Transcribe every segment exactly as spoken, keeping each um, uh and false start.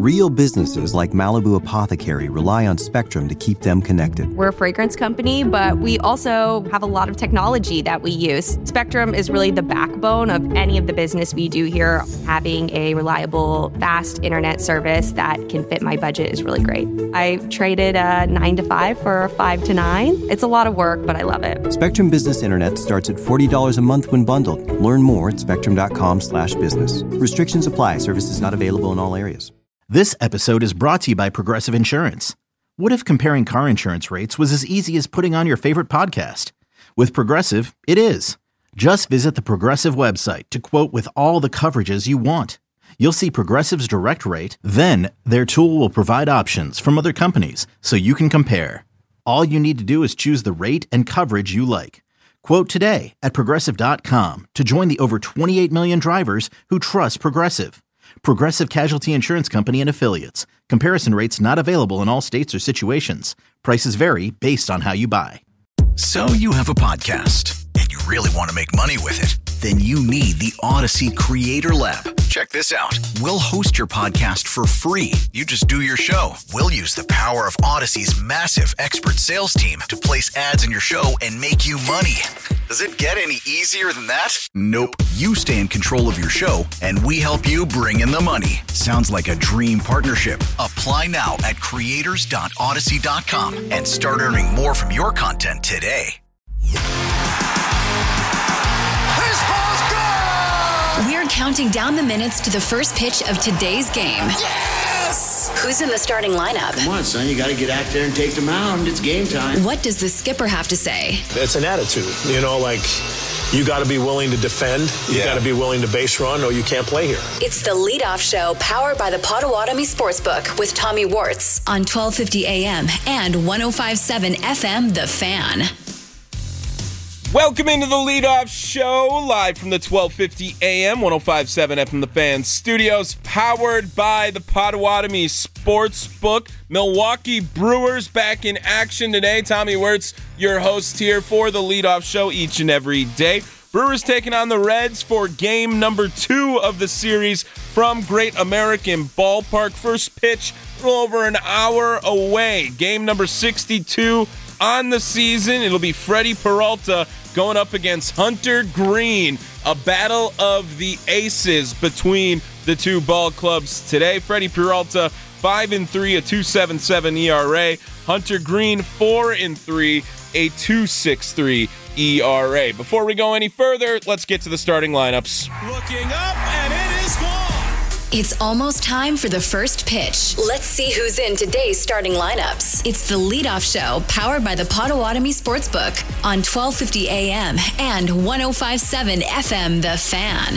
Real businesses like Malibu Apothecary rely on Spectrum to keep them connected. We're a fragrance company, but we also have a lot of technology that we use. Spectrum is really the backbone of any of the business we do here. Having a reliable, fast internet service that can fit my budget is really great. I traded a nine to five for a five to nine. It's a lot of work, but I love it. Spectrum Business Internet starts at forty dollars a month when bundled. Learn more at spectrum.com slash business. Restrictions apply. Services not available in all areas. This episode is brought to you by Progressive Insurance. What if comparing car insurance rates was as easy as putting on your favorite podcast? With Progressive, it is. Just visit the Progressive website to quote with all the coverages you want. You'll see Progressive's direct rate, then their tool will provide options from other companies so you can compare. All you need to do is choose the rate and coverage you like. Quote today at progressive dot com to join the over twenty-eight million drivers who trust Progressive. Progressive Casualty Insurance Company and Affiliates. Comparison rates not available in all states or situations. Prices vary based on how you buy. So you have a podcast and you really want to make money with it. Then you need the Odyssey Creator Lab. Check this out. We'll host your podcast for free. You just do your show. We'll use the power of Odyssey's massive expert sales team to place ads in your show and make you money. Does it get any easier than that? Nope. You stay in control of your show, and we help you bring in the money. Sounds like a dream partnership. Apply now at creators dot odyssey dot com and start earning more from your content today. We're counting down the minutes to the first pitch of today's game. Yes! Who's in the starting lineup? Come on, son. You got to get out there and take the mound. It's game time. What does the skipper have to say? It's an attitude. You know, like, you got to be willing to defend. You yeah. got to be willing to base run, or you can't play here. It's the leadoff show powered by the Potawatomi Sportsbook with Tommy Wartz on twelve fifty a.m. and one oh five point seven F M The Fan. Welcome into the leadoff show, live from the twelve fifty a.m., one oh five point seven F M The Fan studios, powered by the Potawatomi Sportsbook. Milwaukee Brewers back in action today. Tommy Wirtz, your host here for the leadoff show each and every day. Brewers taking on the Reds for game number two of the series from Great American Ballpark. First pitch, a little over an hour away. Game number sixty-two on the season. It'll be Freddie Peralta going up against Hunter Green. A battle of the aces between the two ball clubs today. Freddie Peralta, five and three, a two point seven seven E R A. Hunter Green, four and three, a two point six three E R A. Before we go any further, let's get to the starting lineups. Looking up, and it is gone. It's almost time for the first pitch. Let's see who's in today's starting lineups. It's the leadoff show powered by the Potawatomi Sportsbook on twelve fifty a.m. and one oh five point seven F M The Fan.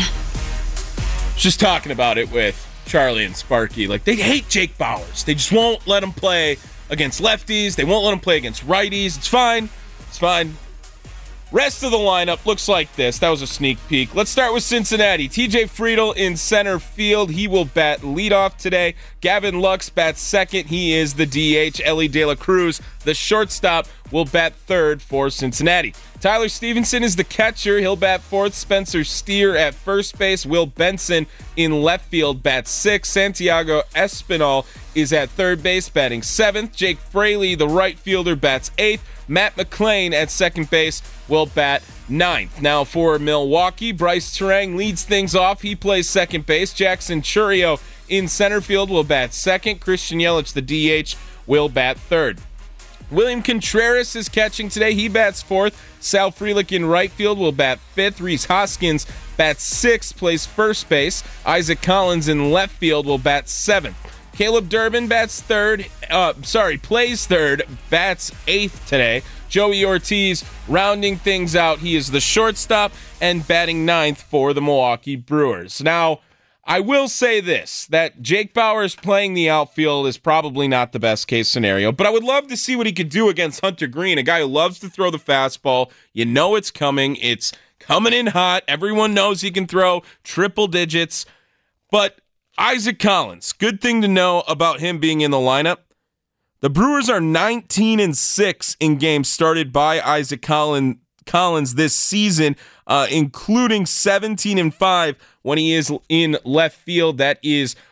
Just talking about it with Charlie and Sparky. Like, they hate Jake Bauers. They just won't let him play against lefties. They won't let him play against righties. It's fine. It's fine. Rest of the lineup looks like this. That was a sneak peek. Let's start with Cincinnati. T J Friedl in center field. He will bat leadoff today. Gavin Lux bats second. He is the D H. Ellie De La Cruz, the shortstop, will bat third for Cincinnati. Tyler Stevenson is the catcher. He'll bat fourth. Spencer Steer at first base. Will Benson in left field bats sixth. Santiago Espinal is at third base batting seventh. Jake Fraley, the right fielder, bats eighth. Matt McClain at second base will bat ninth. Now for Milwaukee, Bryce Terang leads things off. He plays second base. Jackson Churio in center field will bat second. Christian Yelich, the D H, will bat third. William Contreras is catching today. He bats fourth. Sal Frelick in right field will bat fifth. Reese Hoskins bats sixth, plays first base. Isaac Collins in left field will bat seventh. Caleb Durbin bats third, uh, sorry, plays third, bats eighth today. Joey Ortiz rounding things out. He is the shortstop and batting ninth for the Milwaukee Brewers. Now, I will say this, that Jake Bauers playing the outfield is probably not the best case scenario, but I would love to see what he could do against Hunter Green, a guy who loves to throw the fastball. You know it's coming. It's coming in hot. Everyone knows he can throw triple digits, but Isaac Collins, good thing to know about him being in the lineup. The Brewers are nineteen and six in games started by Isaac Collins Collins this season, uh, including seventeen and five when he is in left field. That is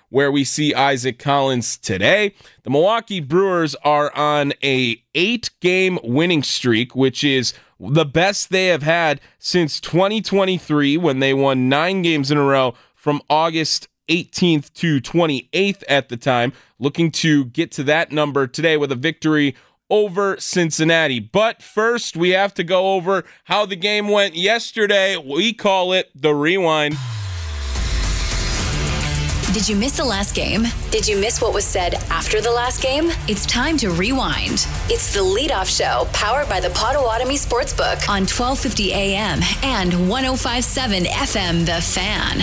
where we see Isaac Collins today. The Milwaukee Brewers are on a eight-game winning streak, which is the best they have had since twenty twenty-three, when they won nine games in a row from August eighteenth to twenty-eighth at the time. Looking to get to that number today with a victory over Cincinnati. But first, we have to go over how the game went yesterday. We call it the rewind. Did you miss the last game? Did you miss what was said after the last game? It's time to rewind. It's the Leadoff Show, powered by the Potawatomi Sportsbook on twelve fifty A M and one oh five point seven F M The Fan.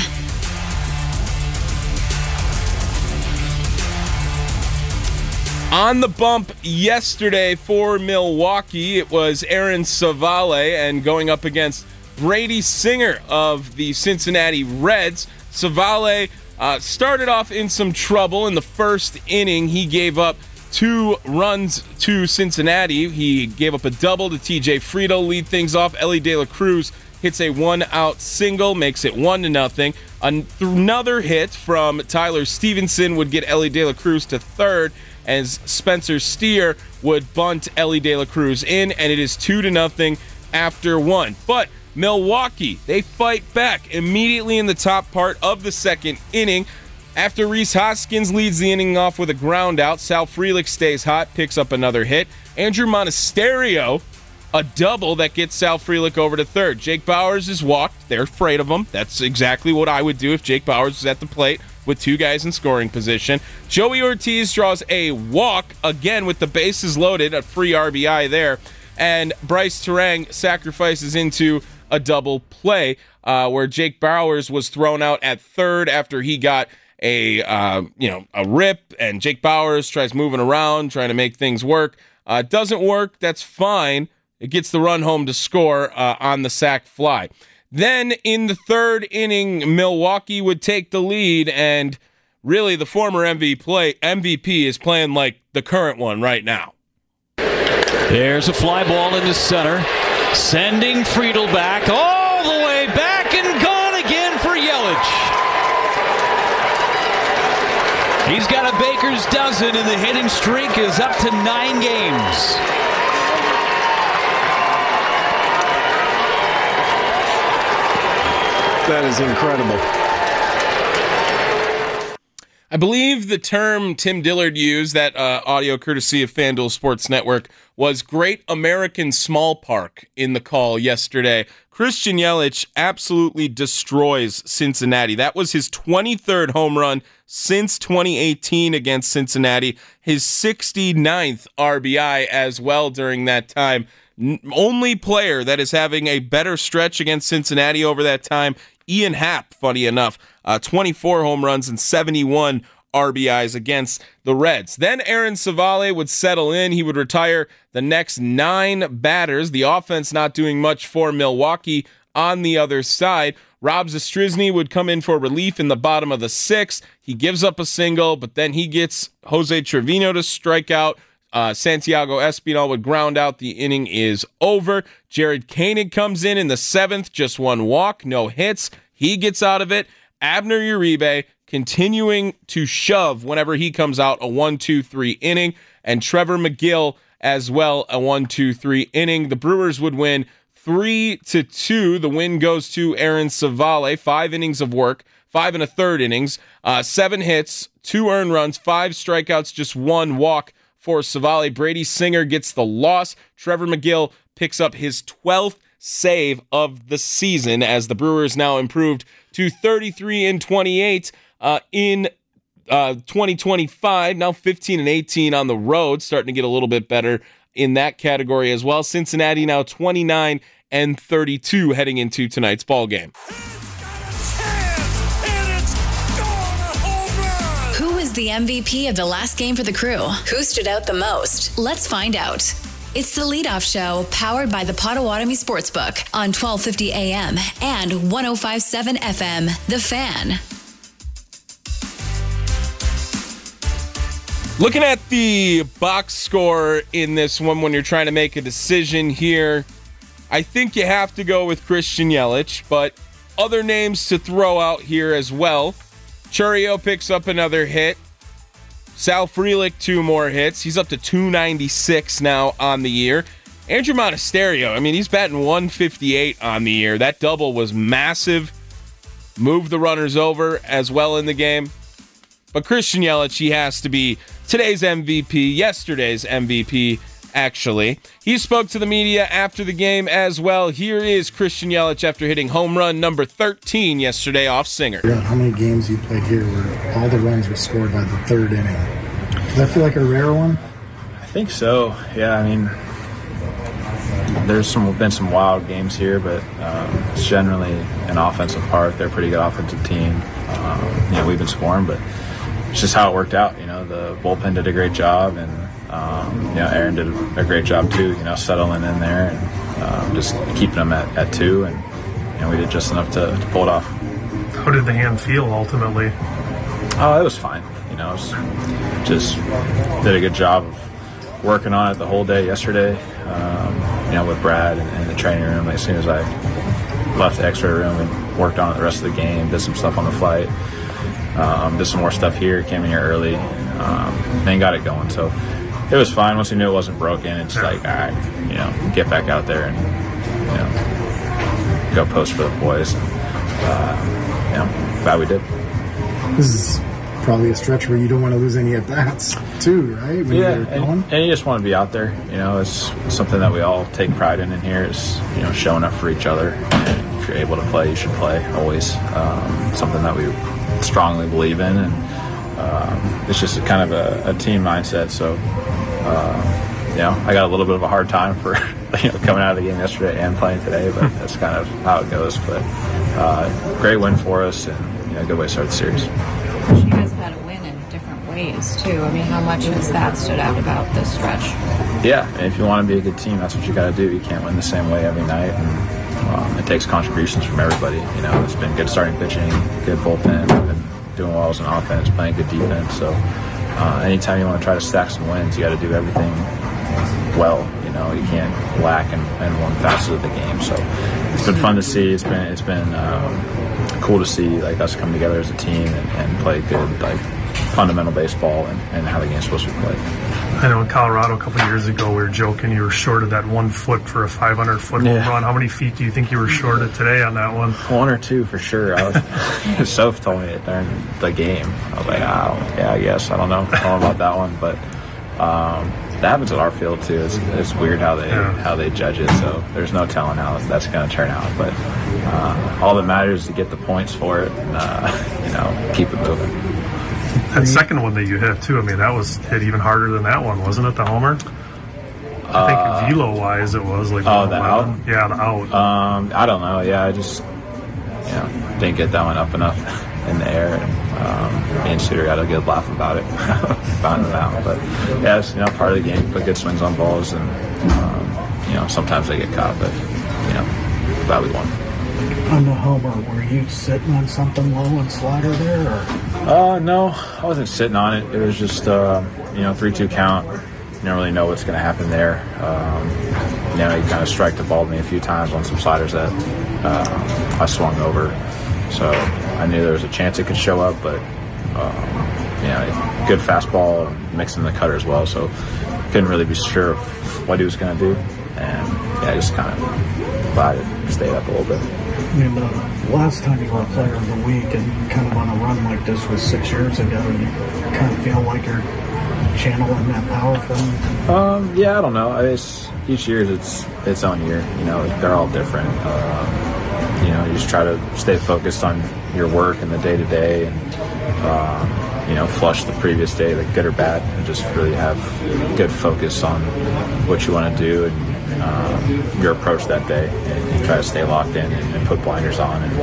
On the bump yesterday for Milwaukee, it was Aaron Savale, and going up against Brady Singer of the Cincinnati Reds. Savale uh, started off in some trouble in the first inning. He gave up two runs to Cincinnati. He gave up a double to T J Friedl, lead things off. Elly De La Cruz hits a one-out single, makes it one to nothing. Another hit from Tyler Stevenson would get Elly De La Cruz to third, as Spencer Steer would bunt Elly De La Cruz in, and it is two to nothing after one. But Milwaukee, they fight back immediately in the top part of the second inning. After Rhys Hoskins leads the inning off with a ground out, Sal Frelick stays hot, picks up another hit. Andrew Monasterio, a double that gets Sal Frelick over to third. Jake Bauers is walked. They're afraid of him. That's exactly what I would do if Jake Bauers was at the plate with two guys in scoring position. Joey Ortiz draws a walk, again with the bases loaded, a free R B I there. And Bryce Terang sacrifices into a double play uh, where Jake Bauers was thrown out at third after he got a uh, you know a rip, and Jake Bauers tries moving around, trying to make things work. Uh, doesn't work. That's fine. It gets the run home to score uh, on the sac fly. Then in the third inning, Milwaukee would take the lead, and really the former M V P is playing like the current one right now. There's a fly ball in the center, sending Friedl back, all the way back, and gone again for Yelich. He's got a baker's dozen, and the hitting streak is up to nine games. That is incredible. I believe the term Tim Dillard used, that uh, audio courtesy of FanDuel Sports Network, was Great American Small Park in the call yesterday. Christian Yelich absolutely destroys Cincinnati. That was his twenty-third home run since twenty eighteen against Cincinnati, his sixty-ninth R B I as well during that time. N- only player that is having a better stretch against Cincinnati over that time, Ian Happ, funny enough, uh, twenty-four home runs and seventy-one R B Is against the Reds. Then Aaron Savale would settle in. He would retire the next nine batters. The offense not doing much for Milwaukee on the other side. Rob Zastryzny would come in for relief in the bottom of the sixth. He gives up a single, but then he gets Jose Trevino to strike out. Uh, Santiago Espinal would ground out. The inning is over. Jared Koenig comes in in the seventh, just one walk, no hits. He gets out of it. Abner Uribe continuing to shove whenever he comes out, a one two three inning. And Trevor McGill as well, a one two three inning. The Brewers would win three to two. The win goes to Aaron Savale. Five innings of work, five and a third innings, uh, seven hits, two earned runs, five strikeouts, just one walk for Savale. Brady Singer gets the loss. Trevor McGill picks up his twelfth save of the season as the Brewers now improved to thirty-three and twenty-eight uh, in uh, twenty twenty-five. Now fifteen and eighteen on the road, starting to get a little bit better in that category as well. Cincinnati now twenty-nine and thirty-two heading into tonight's ball game. Who is the M V P of the last game for the Crew? Who stood out the most? Let's find out. It's the Leadoff Show, powered by the Potawatomi Sportsbook on twelve fifty A M and one oh five point seven F M, The Fan. Looking at the box score in this one when you're trying to make a decision here, I think you have to go with Christian Yelich, but other names to throw out here as well. Chourio picks up another hit. Sal Frelick, two more hits. He's up to two ninety-six now on the year. Andrew Monasterio, I mean, he's batting one fifty-eight on the year. That double was massive. Moved the runners over as well in the game. But Christian Yelich, he has to be today's M V P, yesterday's M V P, actually. He spoke to the media after the game as well. Here is Christian Yelich after hitting home run number thirteen yesterday off Singer. How many games you played here where all the runs were scored by the third inning? Does that feel like a rare one? I think so. Yeah, I mean, there's some been some wild games here, but um, it's generally an offensive park. They're a pretty good offensive team. Um, you know, we've been scoring, but it's just how it worked out. You know, the bullpen did a great job, and um, you know, Aaron did a great job too. You know, settling in there and um, just keeping them at, at two, and you know, we did just enough to, to pull it off. How did the hand feel ultimately? Oh, it was fine. You know, it was just did a good job of working on it the whole day yesterday. Um, you know, with Brad in, in the training room. As soon as I left the X-ray room and worked on it the rest of the game, did some stuff on the flight, um, did some more stuff here, came in here early, um, and got it going. So it was fine. Once we knew it wasn't broken, it's like, all right, you know, get back out there and, you know, go post for the boys. And, uh, you know, glad we did. This is probably a stretch where you don't want to lose any at-bats too, right? When yeah, you're and, going? and you just want to be out there. You know, it's something that we all take pride in in here is, you know, showing up for each other. And if you're able to play, you should play, always. Um, something that we strongly believe in, and um, it's just a kind of a, a team mindset. So, uh, you know, I got a little bit of a hard time for, you know, coming out of the game yesterday and playing today, but that's kind of how it goes. But uh, great win for us, and, you know, good way to start the series. You guys have had a win in different ways, too. I mean, how much has that stood out about this stretch? Yeah, and if you want to be a good team, that's what you got to do. You can't win the same way every night, and um, it takes contributions from everybody. You know, it's been good starting pitching, good bullpen, we've been doing well as an offense, playing good defense. So uh, anytime you want to try to stack some wins, you got to do everything well. You know, you can't lack in, in one facet of the game. So it's been fun to see. It's been it's been um, cool to see, like, us come together as a team and, and play good, like, fundamental baseball and, and how the game's supposed to be played. I know in Colorado a couple of years ago we were joking you were shorted that one foot for a five hundred foot home Yeah. run. How many feet do you think you were shorted today on that one? One or two for sure. I was, Soph told me it during the game. I was like, oh, yeah, I guess. I don't know. I don't know about that one, but um, that happens at our field too. It's, it's weird how they Yeah. how they judge it. So there's no telling how that's going to turn out. But uh, all that matters is to get the points for it and uh, you know, keep it moving. That second one that you hit too, I mean, that was hit even harder than that one, wasn't it, the homer? I think Uh, velo-wise it was like Oh, the out? Yeah, the out. Um, I don't know. Yeah, I just, you know, didn't get that one up enough in the air. And um, me and Suter got a good laugh about it, finding it out. But yeah, it's, you know, part of the game. Put good swings on balls, and um, you know, sometimes they get caught. But you know, glad we won. On the homer, were you sitting on something low and slider there? Or? Uh, no, I wasn't sitting on it. It was just, uh, you know, three two count. You don't really know what's going to happen there. Um, you know, he kind of strike the ball to me a few times on some sliders that uh, I swung over. So I knew there was a chance it could show up, but, um, you know, good fastball, mixing the cutter as well. So couldn't really be sure of what he was going to do. And, yeah, I just kind of glad it stayed up a little bit. I mean, the last time you were a player of the week and kind of on a run like this was six years ago, and you kind of feel like you're channeling that power from him? Um, yeah, I don't know. It's, each year is its its own year. You know, they're all different. Um, you know, you just try to stay focused on your work and the day to day, and um, you know, flush the previous day, like good or bad, and just really have good focus on what you want to do and um, your approach that day, and, and try to stay locked in and, and put blinders on. And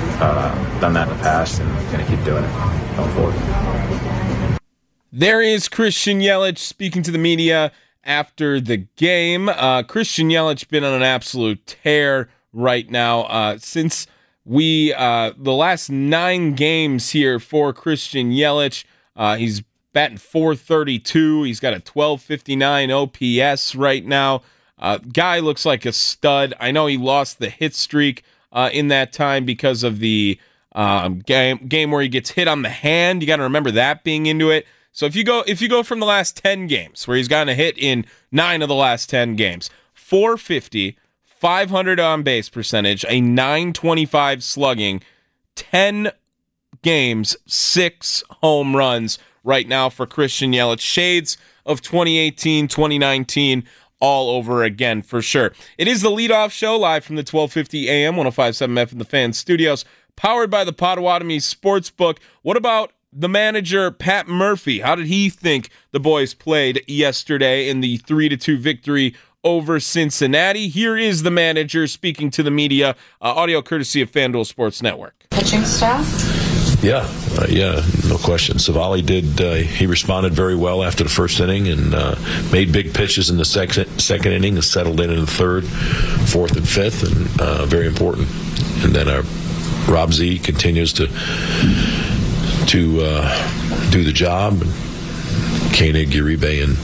uh, done that in the past, and going to keep doing it going forward. There is Christian Yelich speaking to the media after the game. Uh, Christian Yelich been on an absolute tear right now. Uh, since we, uh, the last nine games here for Christian Yelich, uh, he's batting four thirty-two. He's got a twelve fifty-nine O P S right now. Uh, guy looks like a stud. I know he lost the hit streak uh, in that time because of the Um, game game where he gets hit on the hand. You got to remember that being into it. So if you go if you go from the last ten games, where he's gotten a hit in nine of the last ten games, four fifty, five hundred on base percentage, a nine twenty-five slugging, ten games, six home runs right now for Christian Yelich. Shades of twenty eighteen, twenty nineteen all over again for sure. It is the leadoff show live from the twelve fifty A M, one oh five point seven F M in the Fan Studios, powered by the Potawatomi Sportsbook. What about the manager, Pat Murphy? How did he think the boys played yesterday in the three to two victory over Cincinnati? Here is the manager speaking to the media, uh, audio courtesy of FanDuel Sports Network. Pitching staff? Yeah, uh, yeah, no question. Savali did, uh, he responded very well after the first inning and uh, made big pitches in the second second inning and settled in in the third, fourth, and fifth, and uh, very important. And then our Rob Z continues to to uh, do the job. And Koenig, Uribe, and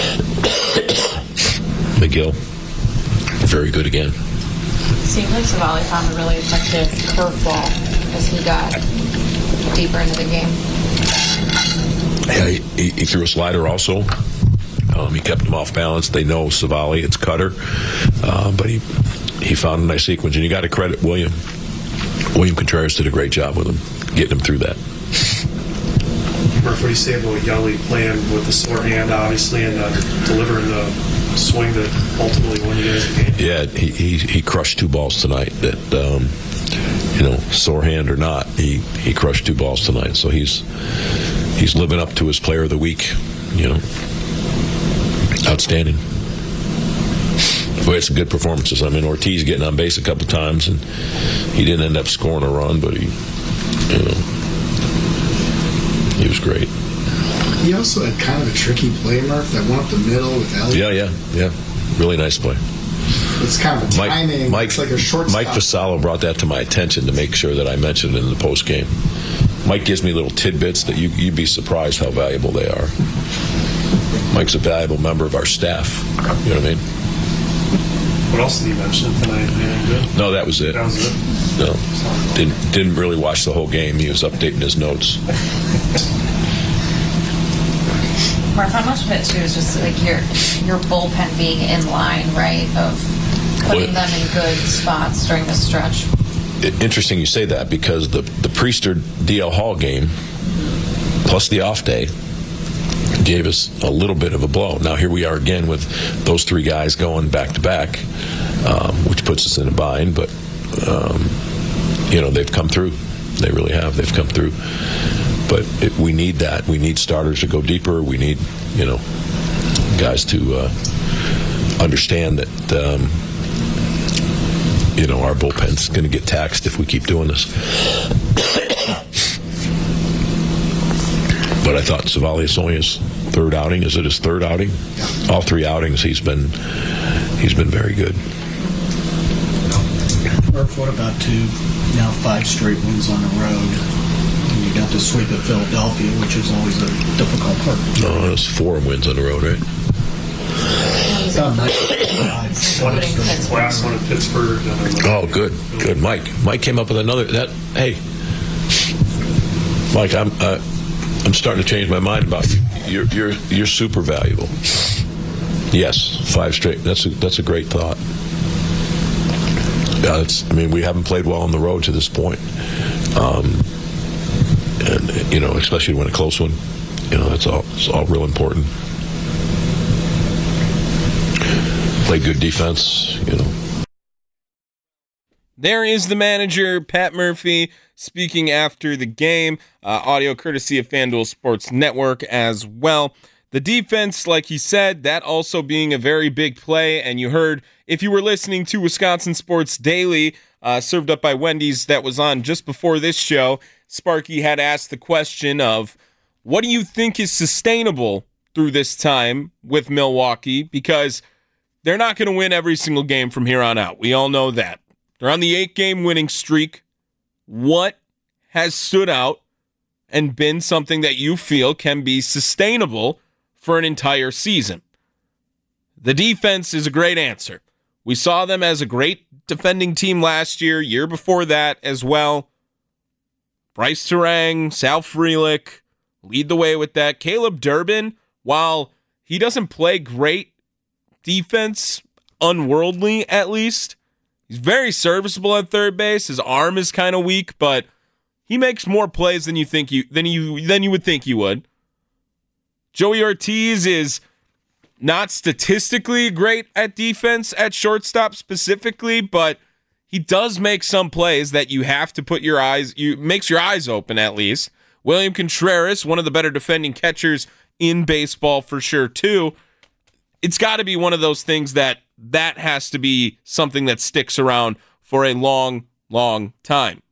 McGill, very good again. Seems like Savali found a really effective curveball as he got deeper into the game. Yeah, he, he threw a slider also. Um, he kept him off balance. They know Savali, it's cutter, uh, but he he found a nice sequence, and you got to credit William. William Contreras did a great job with him, getting him through that. Murph, what do you say about Yali playing with the sore hand, obviously, and uh, delivering the swing that ultimately won you guys the game? Yeah, he, he he crushed two balls tonight. That um, you know, sore hand or not, he, he crushed two balls tonight. So he's he's living up to his Player of the Week. You know, outstanding. Boy, it's good performances. I mean, Ortiz getting on base a couple times, and he didn't end up scoring a run, but he, you know, he was great. He also had kind of a tricky play, Murph, that went up the middle with Elliott. Yeah, yeah, yeah. Really nice play. It's kind of a timing. Mike, it's like a short Mike Vassallo brought that to my attention to make sure that I mentioned it in the post game. Mike gives me little tidbits that you, you'd be surprised how valuable they are. Mike's a valuable member of our staff. You know what I mean? What else did he mention tonight? Good? No, that was it. That was it? No. Didn't, didn't really watch the whole game. He was updating his notes. Mark, how much of it, too, is just like your your bullpen being in line, right, of putting well, them in good spots during the stretch? Interesting you say that, because the, the Priester D L Hall game, plus the off day, gave us a little bit of a blow. Now here we are again with those three guys going back to back, um, which puts us in a bind. But um, you know, they've come through. They really have. They've come through. But it, we need that. We need starters to go deeper. We need, you know, guys to uh, understand that um, you know, our bullpen's going to get taxed if we keep doing this. But I thought Savali is only his third outing. Is it his third outing? Yeah. All three outings, he's been he's been very good. Murph, what about two, now five straight wins on the road? And you got to sweep at Philadelphia, which is always a difficult part. No, it's four wins on the road, right? One last one in Pittsburgh. Oh, good, good. Mike, Mike came up with another. That hey, Mike, I'm. Uh, I'm starting to change my mind about you. You're you're you're super valuable. Yes, five straight. That's a, that's a great thought. Yeah, it's. I mean, we haven't played well on the road to this point, um, and you know, especially when a close one. You know, that's all. It's all real important. Play good defense. You know. There is the manager, Pat Murphy, speaking after the game. Uh, audio courtesy of FanDuel Sports Network as well. The defense, like he said, that also being a very big play. And you heard, if you were listening to Wisconsin Sports Daily, uh, served up by Wendy's, that was on just before this show, Sparky had asked the question of, what do you think is sustainable through this time with Milwaukee? Because they're not going to win every single game from here on out. We all know that. They're on the eight-game winning streak. What has stood out and been something that you feel can be sustainable for an entire season? The defense is a great answer. We saw them as a great defending team last year, year before that as well. Bryce Terang, Sal Frelick lead the way with that. Caleb Durbin, while he doesn't play great defense, unworldly at least, he's very serviceable at third base. His arm is kind of weak, but he makes more plays than you think you than you than you would think he would. Joey Ortiz is not statistically great at defense at shortstop specifically, but he does make some plays that you have to put your eyes, you makes your eyes open at least. William Contreras, one of the better defending catchers in baseball for sure too. It's got to be one of those things that that has to be something that sticks around for a long, long time.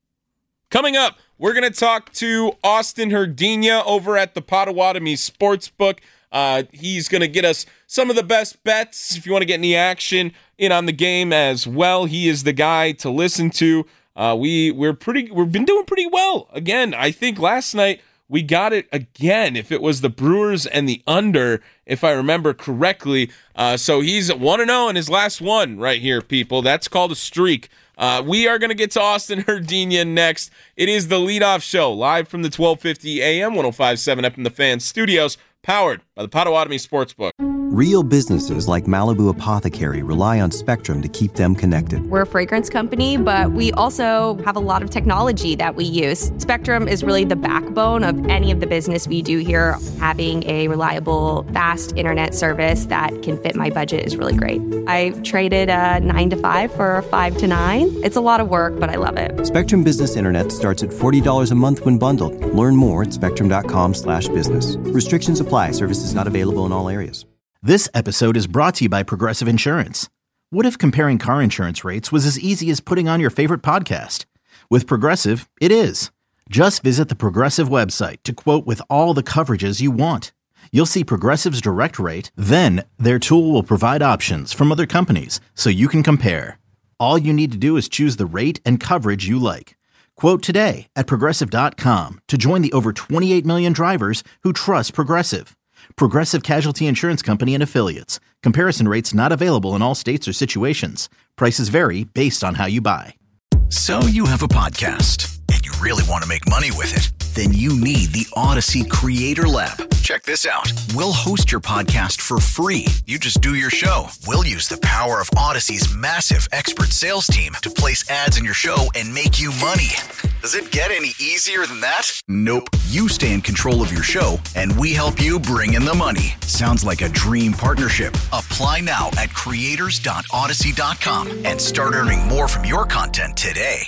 Coming up, we're going to talk to Austin Herdina over at the Potawatomi Sportsbook. Uh, he's going to get us some of the best bets if you want to get any action in on the game as well. He is the guy to listen to. Uh, we we're pretty we've been doing pretty well. Again, I think last night we got it again. If it was the Brewers and the under, if I remember correctly. Uh, so he's one and zero in his last one right here, people. That's called a streak. Uh, we are going to get to Austin Herdina next. It is the leadoff show live from the twelve fifty A M one oh five point seven F M The Fan studios, powered by the Potawatomi Sportsbook. Real businesses like Malibu Apothecary rely on Spectrum to keep them connected. We're a fragrance company, but we also have a lot of technology that we use. Spectrum is really the backbone of any of the business we do here. Having a reliable, fast internet service that can fit my budget is really great. I traded a nine to five for a five to nine. It's a lot of work, but I love it. Spectrum Business Internet starts at forty dollars a month when bundled. Learn more at spectrum.com slash business. Restrictions apply. Services not available in all areas. This episode is brought to you by Progressive Insurance. What if comparing car insurance rates was as easy as putting on your favorite podcast? With Progressive, it is. Just visit the Progressive website to quote with all the coverages you want. You'll see Progressive's direct rate, then their tool will provide options from other companies so you can compare. All you need to do is choose the rate and coverage you like. Quote today at Progressive dot com to join the over twenty-eight million drivers who trust Progressive. Progressive Casualty Insurance Company and Affiliates. Comparison rates not available in all states or situations. Prices vary based on how you buy. So you have a podcast and you really want to make money with it. Then you need the Odyssey Creator Lab. Check this out. We'll host your podcast for free. You just do your show. We'll use the power of Odyssey's massive expert sales team to place ads in your show and make you money. Does it get any easier than that? Nope. You stay in control of your show, and we help you bring in the money. Sounds like a dream partnership. Apply now at creators dot odyssey dot com and start earning more from your content today.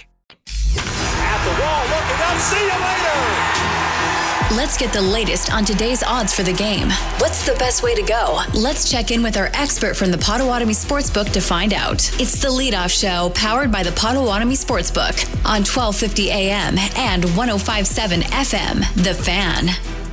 At the wall, looking up. See you later. Let's get the latest on today's odds for the game. What's the best way to go? Let's check in with our expert from the Potawatomi Sportsbook to find out. It's the leadoff show powered by the Potawatomi Sportsbook on twelve fifty A M and one oh five point seven F M, The Fan.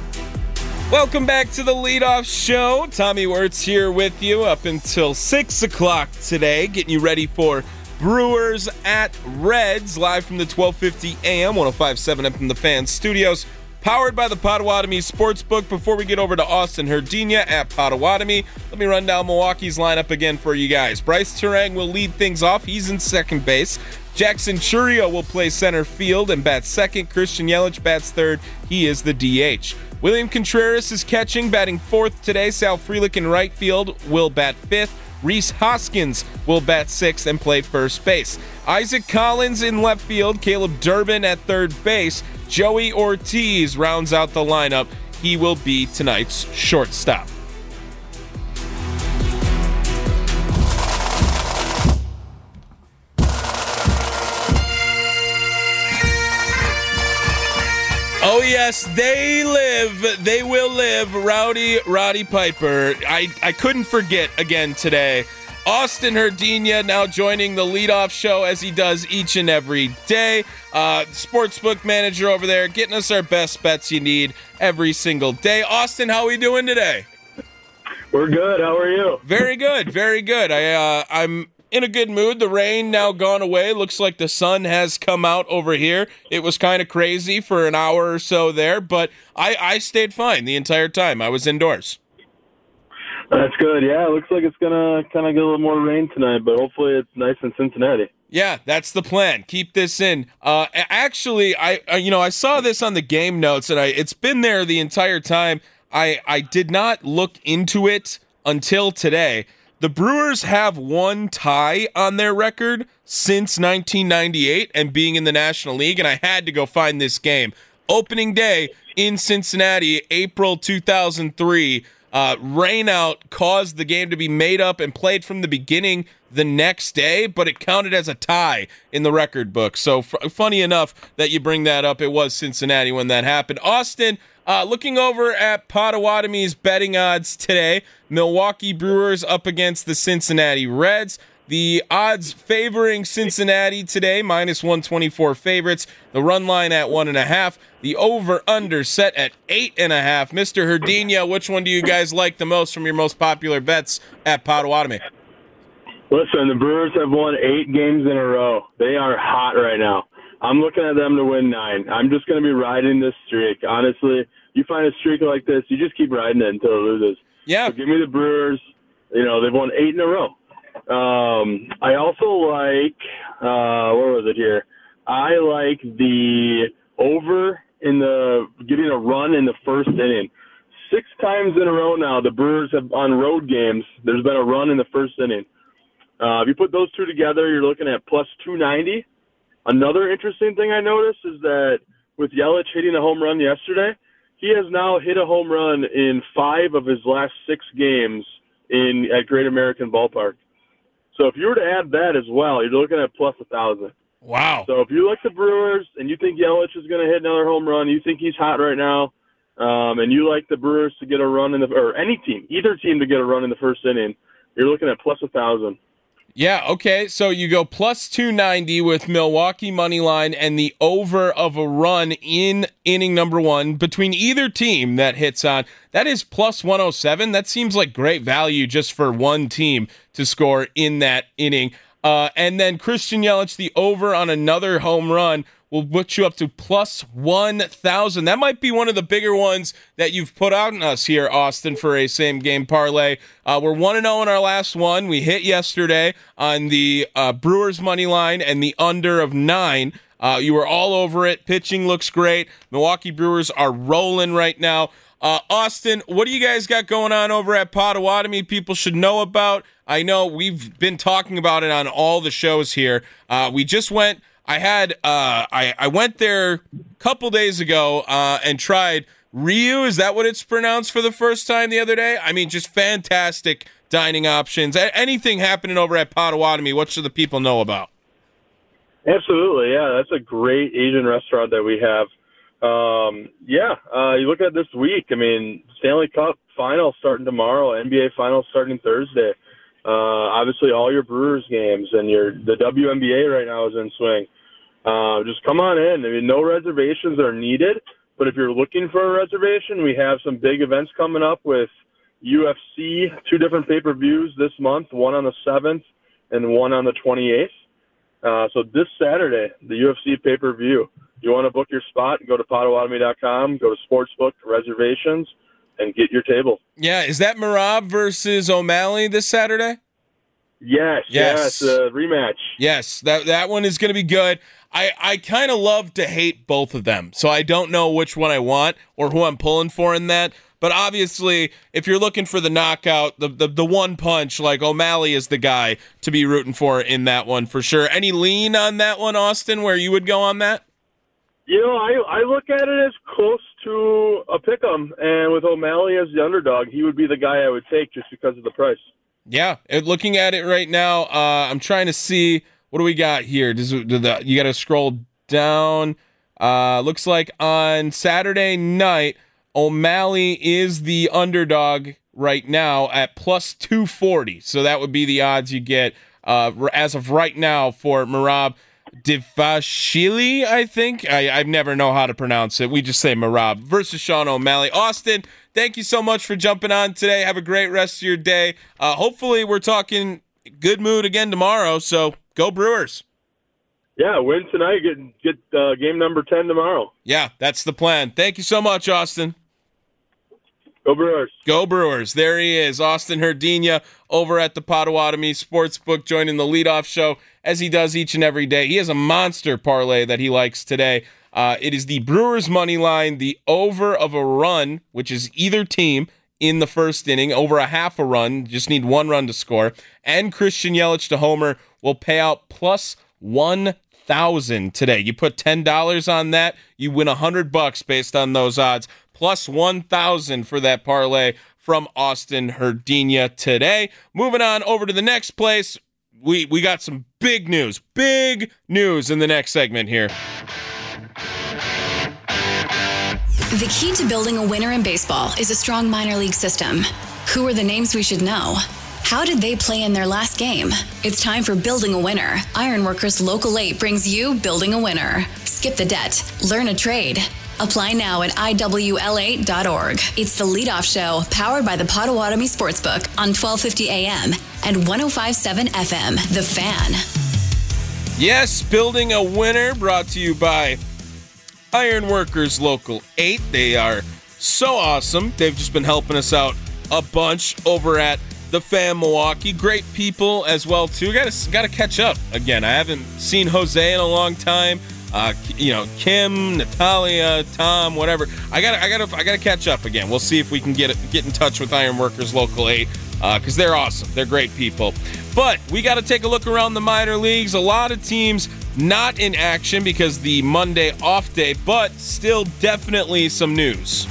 Welcome back to the leadoff show. Tommy Wirtz here with you up until six o'clock today, getting you ready for Brewers at Reds, live from the twelve fifty A M one oh five point seven F M The Fan studios, powered by the Potawatomi Sportsbook. Before we get over to Austin Herdina at Potawatomi, let me run down Milwaukee's lineup again for you guys. Bryce Terang will lead things off. He's in second base. Jackson Chourio will play center field and bat second. Christian Yelich bats third. He is the D H. William Contreras is catching, batting fourth today. Sal Frelick in right field will bat fifth. Rhys Hoskins will bat sixth and play first base. Isaac Collins in left field. Caleb Durbin at third base. Joey Ortiz rounds out the lineup. He will be tonight's shortstop. Oh yes, they live. They will live. Rowdy, Roddy Piper. I, I couldn't forget again today. Austin Herdina now joining the leadoff show as he does each and every day. Uh, sportsbook manager over there, getting us our best bets you need every single day. Austin, how are we doing today? We're good. How are you? Very good. Very good. I uh, I'm in a good mood. The rain now gone away. Looks like the sun has come out over here. It was kind of crazy for an hour or so there, but I, I stayed fine the entire time. I was indoors. That's good. Yeah, it looks like it's going to kind of get a little more rain tonight, but hopefully it's nice in Cincinnati. Yeah, that's the plan. Keep this in. Uh, actually, I uh, you know I saw this on the game notes, and I it's been there the entire time. I I did not look into it until today. The Brewers have one tie on their record since nineteen ninety-eight and being in the National League, and I had to go find this game. Opening day in Cincinnati, April two thousand three. Uh, rainout caused the game to be made up and played from the beginning the next day, but it counted as a tie in the record book. So f- funny enough that you bring that up. It was Cincinnati when that happened. Austin, uh, looking over at Potawatomi's betting odds today, Milwaukee Brewers up against the Cincinnati Reds. The odds favoring Cincinnati today, minus one twenty-four favorites. The run line at one and a half. The over-under set at eight and a half. Mister Herdinha, which one do you guys like the most from your most popular bets at Potawatomi? Listen, the Brewers have won eight games in a row. They are hot right now. I'm looking at them to win nine. I'm just going to be riding this streak. Honestly, you find a streak like this, you just keep riding it until it loses. Yeah. So give me the Brewers. You know, they've won eight in a row. Um, I also like, uh, where was it here? I like the over in the, getting a run in the first inning. Six times in a row now, the Brewers have, on road games, there's been a run in the first inning. Uh, if you put those two together, you're looking at plus two ninety. Another interesting thing I noticed is that with Yelich hitting a home run yesterday, he has now hit a home run in five of his last six games in at Great American Ballpark. So if you were to add that as well, you're looking at plus a thousand. Wow. So if you like the Brewers and you think Yelich is going to hit another home run, you think he's hot right now, um, and you like the Brewers to get a run in the, or any team, either team to get a run in the first inning, you're looking at plus a thousand. Yeah, okay, so you go plus two ninety with Milwaukee money line and the over of a run in inning number one between either team that hits on. That is plus one oh seven. That seems like great value just for one team to score in that inning. Uh, and then Christian Yelich, the over on another home run, will put you up to plus one thousand. That might be one of the bigger ones that you've put out on us here, Austin, for a same-game parlay. Uh, we're one and oh in our last one. We hit yesterday on the uh, Brewers money line and the under of nine. Uh, you were all over it. Pitching looks great. Milwaukee Brewers are rolling right now. Uh, Austin, what do you guys got going on over at Potawatomi people should know about? I know we've been talking about it on all the shows here. Uh, we just went... I had uh, I, I went there a couple days ago uh, and tried Ryu. Is that what it's pronounced for the first time the other day? I mean, just fantastic dining options. A- anything happening over at Potawatomi, what should the people know about? Absolutely, yeah. That's a great Asian restaurant that we have. Um, yeah, uh, you look at this week. I mean, Stanley Cup final starting tomorrow, N B A final starting Thursday. Uh, obviously, all your Brewers games and your the W N B A right now is in swing. Uh, just come on in. I mean, no reservations are needed, but if you're looking for a reservation, we have some big events coming up with U F C, two different pay-per-views this month, one on the seventh and one on the twenty-eighth. Uh, so this Saturday, the U F C pay-per-view. You want to book your spot, go to Potawatomi dot com, go to Sportsbook, reservations, and get your table. Yeah, is that Merab versus O'Malley this Saturday? Yes, yes, yes uh, rematch. Yes, that that one is going to be good. I, I kind of love to hate both of them, so I don't know which one I want or who I'm pulling for in that. But obviously, if you're looking for the knockout, the, the, the one punch, like O'Malley is the guy to be rooting for in that one for sure. Any lean on that one, Austin, where you would go on that? You know, I, I look at it as close to a pick'em, and with O'Malley as the underdog, he would be the guy I would take just because of the price. Yeah, looking at it right now, uh, I'm trying to see, what do we got here? Does do the, you got to scroll down. Uh, looks like on Saturday night, O'Malley is the underdog right now at plus two forty. So that would be the odds you get uh, as of right now for Merab Dvalishvili, I think. I, I never know how to pronounce it. We just say Merab versus Sean O'Malley. Austin, thank you so much for jumping on today. Have a great rest of your day. Uh, hopefully we're talking good mood again tomorrow, so go Brewers. Yeah, win tonight, get, get uh, game number ten tomorrow. Yeah, that's the plan. Thank you so much, Austin. Go Brewers. Go Brewers. There he is, Austin Herdinha over at the Potawatomi Sportsbook, joining the leadoff show as he does each and every day. He has a monster parlay that he likes today. Uh, it is the Brewers money line, the over of a run, which is either team in the first inning, over a half a run, just need one run to score, and Christian Yelich to homer will pay out plus one thousand today. You put ten dollars on that, you win one hundred bucks based on those odds, plus one thousand for that parlay from Austin Herdina today. Moving on over to the next place, we, we got some big news, big news in the next segment here. The key to building a winner in baseball is a strong minor league system. Who are the names we should know? How did they play in their last game? It's time for Building a Winner. Ironworkers Local eight brings you Building a Winner. Skip the debt. Learn a trade. Apply now at I W L eight dot org. It's the leadoff show powered by the Potawatomi Sportsbook on twelve fifty A M and one oh five point seven F M, The Fan. Yes, Building a Winner brought to you by Ironworkers Local eight. They are so awesome. They've just been helping us out a bunch over at the Fan Milwaukee. Great people as well too. Got to got to catch up again. I haven't seen Jose in a long time. Uh, you know, Kim, Natalia, Tom, whatever. I got I got I got to catch up again. We'll see if we can get get in touch with Ironworkers Local eight because uh, they're awesome. They're great people. But we got to take a look around the minor leagues. A lot of teams not in action because the Monday off day, but still definitely some news.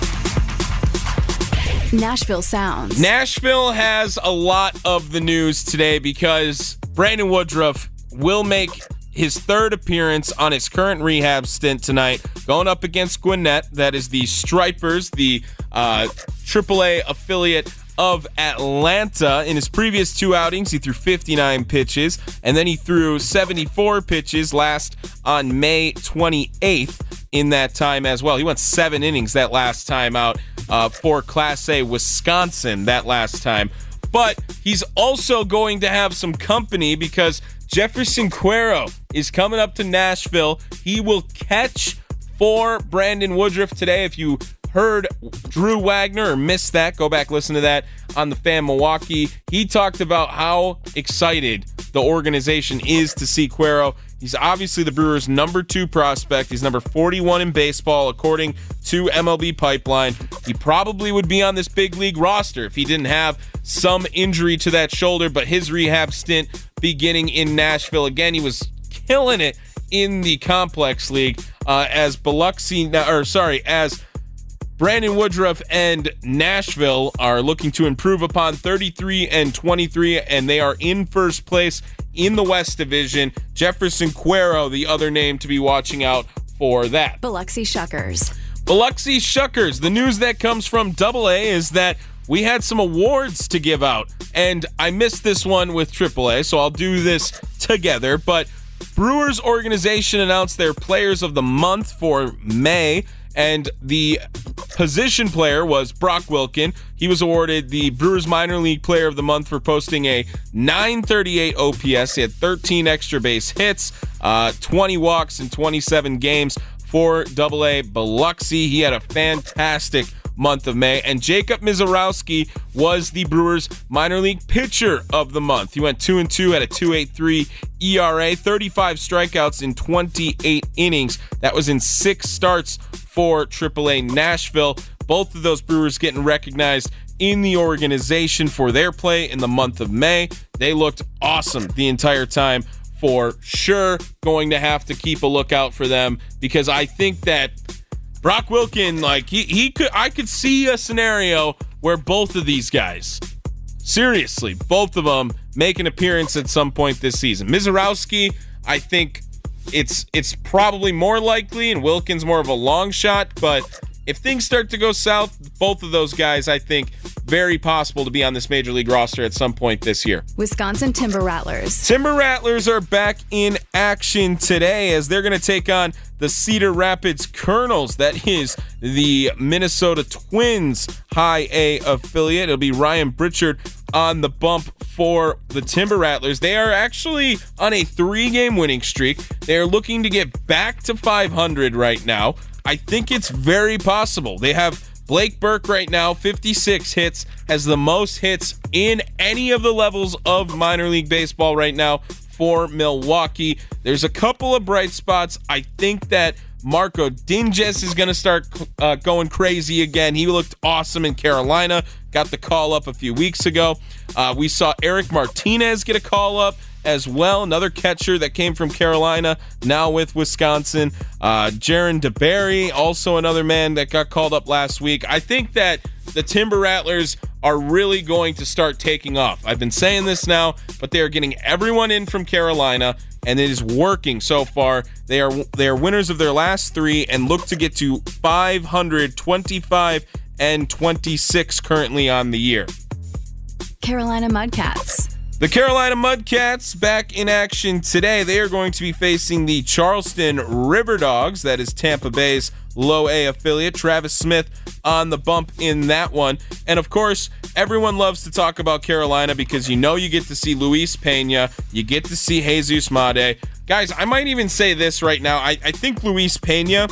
Nashville Sounds. Nashville has a lot of the news today because Brandon Woodruff will make his third appearance on his current rehab stint tonight, going up against Gwinnett. That is the Stripers, the uh, triple A affiliate of Atlanta. In his previous two outings, he threw fifty-nine pitches, and then he threw seventy-four pitches last on May twenty-eighth in that time as well. He went seven innings that last time out uh, for Class A Wisconsin that last time. But he's also going to have some company because Jefferson Cuero is coming up to Nashville. He will catch for Brandon Woodruff today. If you heard Drew Wagner or missed that, go back, listen to that on the Fan Milwaukee. He talked about how excited the organization is to see Cuero. He's obviously the Brewers' number two prospect. He's number forty-one in baseball, according to M L B Pipeline. He probably would be on this big league roster if he didn't have some injury to that shoulder, but his rehab stint beginning in Nashville. Again, he was killing it in the Complex League uh, as Biloxi, or sorry, as Brandon Woodruff and Nashville are looking to improve upon thirty-three and twenty-three, and they are in first place in the West Division. Jefferson Cuero, the other name to be watching out for that. Biloxi Shuckers. Biloxi Shuckers. The news that comes from Double A is that we had some awards to give out, and I missed this one with Triple A, so I'll do this together. But Brewers organization announced their Players of the Month for May, and the position player was Brock Wilken. He was awarded the Brewers Minor League Player of the Month for posting a nine thirty-eight O P S. He had thirteen extra base hits, uh, twenty walks in twenty-seven games for Double A Biloxi. He had a fantastic month of May. And Jacob Mizorowski was the Brewers Minor League Pitcher of the Month. He went two and two, had a two point eight three E R A, thirty-five strikeouts in twenty-eight innings. That was in six starts for Triple A Nashville. Both of those Brewers getting recognized in the organization for their play in the month of May. They looked awesome the entire time. For sure, going to have to keep a lookout for them because I think that Brock Wilken, like he he could, I could see a scenario where both of these guys, seriously, both of them make an appearance at some point this season. Mizorowski, I think it's it's probably more likely, and Wilken's more of a long shot. But if things start to go south, both of those guys, I think, very possible to be on this major league roster at some point this year. Wisconsin Timber Rattlers. Timber Rattlers are back in action today as they're going to take on the Cedar Rapids Colonels. That is the Minnesota Twins High A affiliate. It'll be Ryan Pritchard on the bump for the Timber Rattlers. They are actually on a three-game winning streak. They are looking to get back to five hundred right now. I think it's very possible. They have Blake Burke right now, fifty-six hits, has the most hits in any of the levels of minor league baseball right now for Milwaukee. There's a couple of bright spots. I think that Marco Dinges is going to start uh, going crazy again. He looked awesome in Carolina. Got the call up a few weeks ago. Uh, we saw Eric Martinez get a call up as well, another catcher that came from Carolina, now with Wisconsin. Uh, Jaron DeBerry, also another man that got called up last week. I think that the Timber Rattlers are really going to start taking off. I've been saying this now, but they are getting everyone in from Carolina, and it is working so far. They are they are winners of their last three and look to get to five hundred twenty-five and twenty-six currently on the year. Carolina Mudcats. The Carolina Mudcats back in action today. They are going to be facing the Charleston River Dogs. That is Tampa Bay's low A affiliate. Travis Smith on the bump in that one. And of course, everyone loves to talk about Carolina because you know you get to see Luis Pena. You get to see Jesus Made. Guys, I might even say this right now. I, I think Luis Pena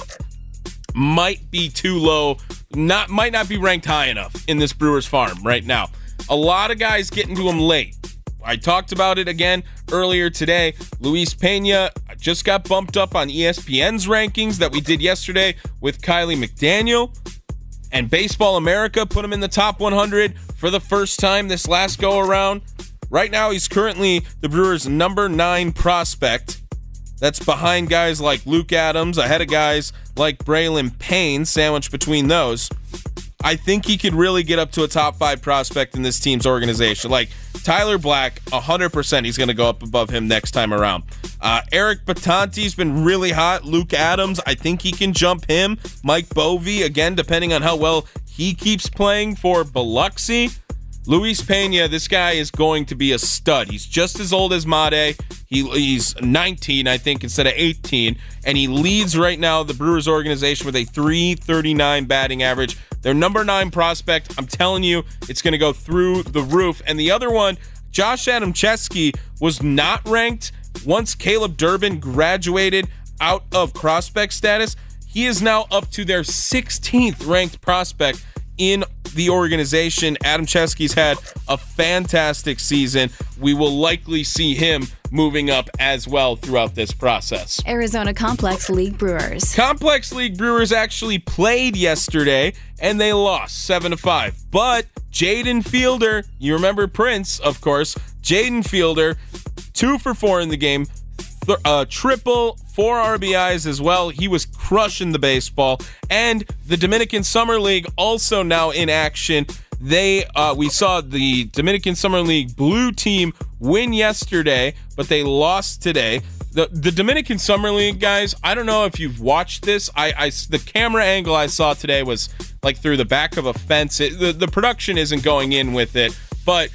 might be too low, not might not be ranked high enough in this Brewers farm right now. A lot of guys getting to him late. I talked about it again earlier today. Luis Pena just got bumped up on E S P N's rankings that we did yesterday with Kylie McDaniel. And Baseball America put him in the top one hundred for the first time this last go around. Right now, he's currently the Brewers' number nine prospect. That's behind guys like Luke Adams, ahead of guys like Braylon Payne, sandwiched between those. I think he could really get up to a top five prospect in this team's organization. Like Tyler Black, one hundred percent he's going to go up above him next time around. Uh, Eric Batanti's been really hot. Luke Adams, I think he can jump him. Mike Bovee, again, depending on how well he keeps playing for Biloxi. Luis Pena, this guy is going to be a stud. He's just as old as Made. He, he's nineteen, I think, instead of eighteen. And he leads right now the Brewers organization with a three thirty-nine batting average. Their number nine prospect, I'm telling you, it's going to go through the roof. And the other one, Josh Adamczewski, was not ranked once Caleb Durbin graduated out of prospect status. He is now up to their sixteenth ranked prospect in the organization. Adamczewski's had a fantastic season. We will likely see him moving up as well throughout this process. Arizona Complex League Brewers. Complex League Brewers actually played yesterday, and they lost seven to five. But Jaden Fielder, you remember Prince, of course. Jaden Fielder, two for four in the game. Th- uh, triple, four R B Is as well. He was crushing the baseball. And the Dominican Summer League also now in action. They, uh, we saw the Dominican Summer League blue team win yesterday, but they lost today. The the Dominican Summer League, guys, I don't know if you've watched this. I, I the camera angle I saw today was like through the back of a fence. It, the, the production isn't going in with it, but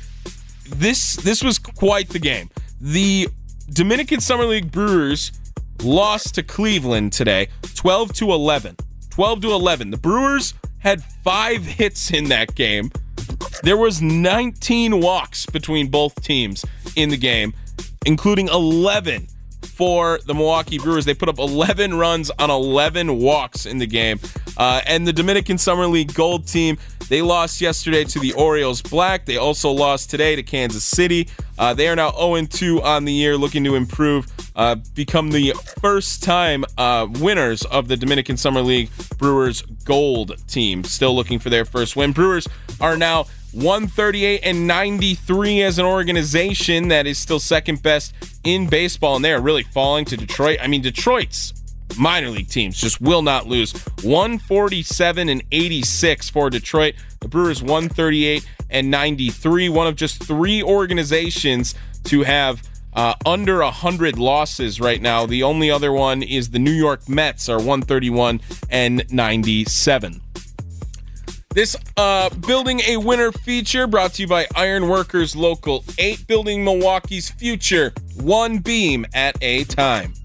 this this was quite the game. The Dominican Summer League Brewers lost to Cleveland today, twelve to eleven. twelve to eleven. The Brewers had five hits in that game. There was nineteen walks between both teams in the game, including eleven for the Milwaukee Brewers. They put up eleven runs on eleven walks in the game. Uh, and the Dominican Summer League Gold team, they lost yesterday to the Orioles Black. They also lost today to Kansas City. Uh, they are now oh and two on the year, looking to improve, uh, become the first time uh, winners of the Dominican Summer League Brewers Gold team. Still looking for their first win. Brewers are now one thirty-eight and ninety-three as an organization. That is still second best in baseball, and they are really falling to Detroit. I mean, Detroit's minor league teams just will not lose. one forty-seven and eighty-six for Detroit. The Brewers one thirty-eight and ninety-three, one of just three organizations to have uh, under one hundred losses right now. The only other one is the New York Mets, are one thirty-one and ninety-seven. This uh, Building a Winner feature brought to you by Iron Workers Local eight, building Milwaukee's future one beam at a time.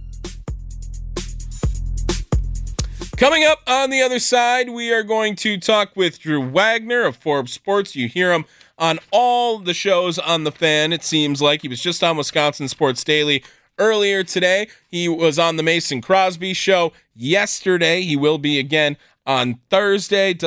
Coming up on the other side, we are going to talk with Drew Wagner of Forbes Sports. You hear him on all the shows on The Fan, it seems like. He was just on Wisconsin Sports Daily earlier today. He was on the Mason Crosby Show yesterday. He will be again on Thursday. Does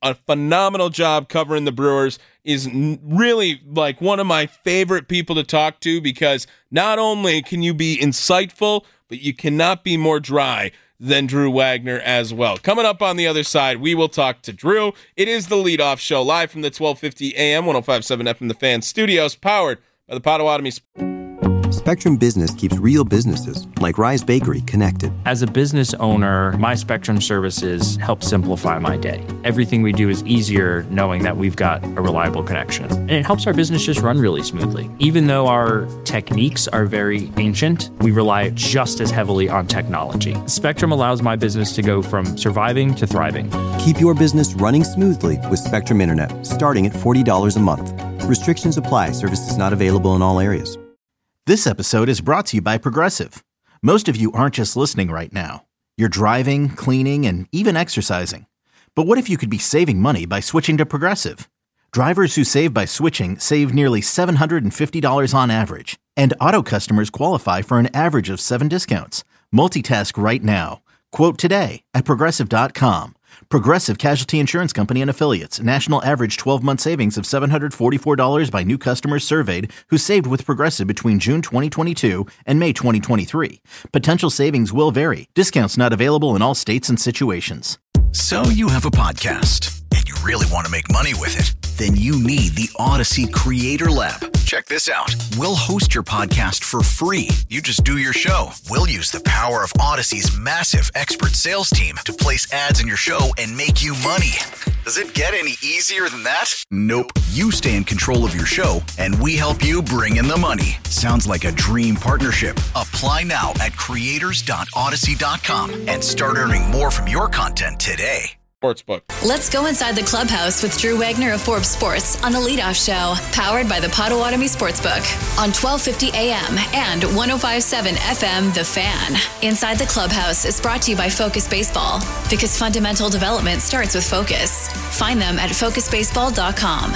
a phenomenal job covering the Brewers, is n- really like one of my favorite people to talk to, because not only can you be insightful, but you cannot be more dry than Drew Wagner as well. Coming up on the other side, we will talk to Drew. It is the Leadoff Show, live from the twelve fifty A M, one oh five point seven F M The Fan studios, powered by the Potawatomi. Spectrum Business keeps real businesses, like Rise Bakery, connected. As a business owner, my Spectrum services help simplify my day. Everything we do is easier knowing that we've got a reliable connection. And it helps our business just run really smoothly. Even though our techniques are very ancient, we rely just as heavily on technology. Spectrum allows my business to go from surviving to thriving. Keep your business running smoothly with Spectrum Internet, starting at forty dollars a month. Restrictions apply. Services not available in all areas. This episode is brought to you by Progressive. Most of you aren't just listening right now. You're driving, cleaning, and even exercising. But what if you could be saving money by switching to Progressive? Drivers who save by switching save nearly seven hundred fifty dollars on average. And auto customers qualify for an average of seven discounts. Multitask right now. Quote today at Progressive dot com. Progressive Casualty Insurance Company and Affiliates. National average twelve-month savings of seven hundred forty-four dollars by new customers surveyed who saved with Progressive between June twenty twenty-two and May twenty twenty-three. Potential savings will vary. Discounts not available in all states and situations. So you have a podcast and you really want to make money with it. Then you need the Odyssey Creator Lab. Check this out. We'll host your podcast for free. You just do your show. We'll use the power of Odyssey's massive expert sales team to place ads in your show and make you money. Does it get any easier than that? Nope. You stay in control of your show, and we help you bring in the money. Sounds like a dream partnership. Apply now at creators dot odyssey dot com and start earning more from your content today. Sportsbook. Let's go inside the clubhouse with Drew Wagner of Forbes Sports on the Leadoff Show, powered by the Potawatomi Sportsbook on twelve fifty A M and one oh five point seven F M The Fan. Inside the clubhouse is brought to you by Focus Baseball, because fundamental development starts with focus. Find them at focus baseball dot com.